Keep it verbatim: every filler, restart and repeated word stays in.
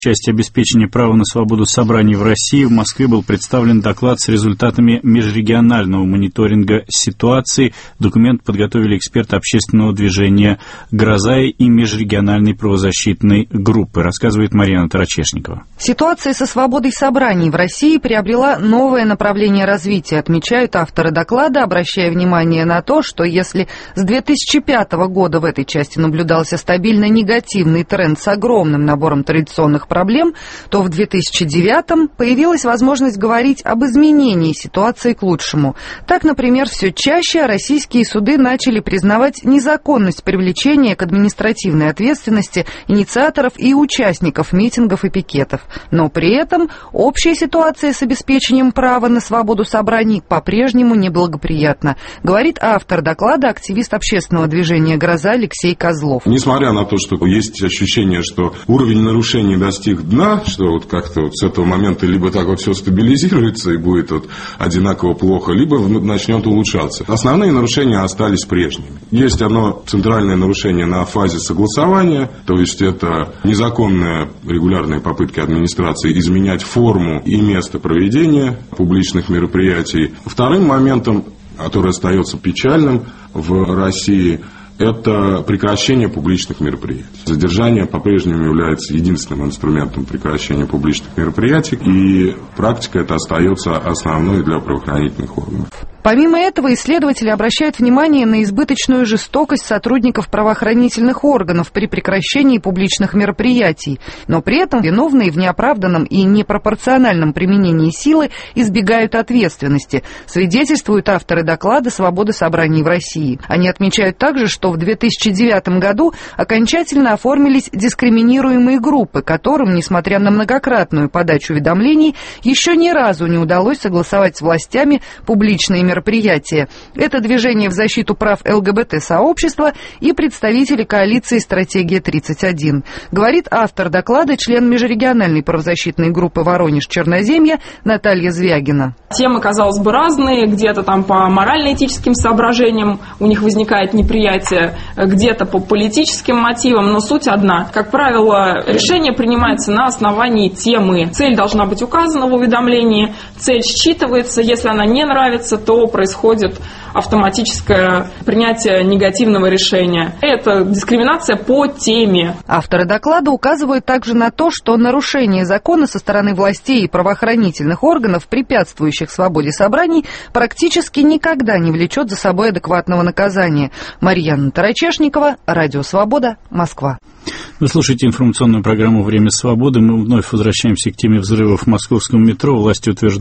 В части обеспечения права на свободу собраний в России в Москве был представлен доклад с результатами межрегионального мониторинга ситуации. Документ подготовили эксперты общественного движения «Гроза» и межрегиональной правозащитной группы, рассказывает Марьяна Тарачешникова. Ситуация со свободой собраний в России приобрела новое направление развития, отмечают авторы доклада, обращая внимание на то, что если с две тысячи пятого года в этой части наблюдался стабильно негативный тренд с огромным набором традиционных проблем, то в две тысячи девятом появилась возможность говорить об изменении ситуации к лучшему. Так, например, все чаще российские суды начали признавать незаконность привлечения к административной ответственности инициаторов и участников митингов и пикетов. Но при этом общая ситуация с обеспечением права на свободу собраний по-прежнему неблагоприятна, говорит автор доклада, активист общественного движения «Гроза» Алексей Козлов. Несмотря на то, что есть ощущение, что уровень нарушений достиг дна, что вот как-то вот с этого момента либо так вот все стабилизируется и будет вот одинаково плохо, либо начнет улучшаться. Основные нарушения остались прежними. Есть одно центральное нарушение на фазе согласования, то есть это незаконные регулярные попытки администрации изменять форму и место проведения публичных мероприятий. Вторым моментом, который остается печальным в России, это прекращение публичных мероприятий. Задержание по-прежнему является единственным инструментом прекращения публичных мероприятий, и практика эта остается основной для правоохранительных органов. Помимо этого, исследователи обращают внимание на избыточную жестокость сотрудников правоохранительных органов при прекращении публичных мероприятий, но при этом виновные в неоправданном и непропорциональном применении силы избегают ответственности, свидетельствуют авторы доклада «Свобода собраний в России». Они отмечают также, что в две тысячи девятом году окончательно оформились дискриминируемые группы, которым, несмотря на многократную подачу уведомлений, еще ни разу не удалось согласовать с властями публичные мероприятия. мероприятия. Это движение в защиту прав ЛГБТ-сообщества и представители коалиции «Стратегия тридцать один». Говорит автор доклада, член межрегиональной правозащитной группы «Воронеж-Черноземье» Наталья Звягина. Темы, казалось бы, разные. Где-то там по морально-этическим соображениям у них возникает неприятие, где-то по политическим мотивам, но суть одна. Как правило, решение принимается на основании темы. Цель должна быть указана в уведомлении, цель считывается. Если она не нравится, то происходит автоматическое принятие негативного решения. Это дискриминация по теме. Авторы доклада указывают также на то, что нарушение закона со стороны властей и правоохранительных органов, препятствующих свободе собраний, практически никогда не влечет за собой адекватного наказания. Марьяна Тарачешникова, Радио Свобода, Москва. Вы слушаете информационную программу «Время свободы». Мы вновь возвращаемся к теме взрывов в московском метро. Власти утверждают,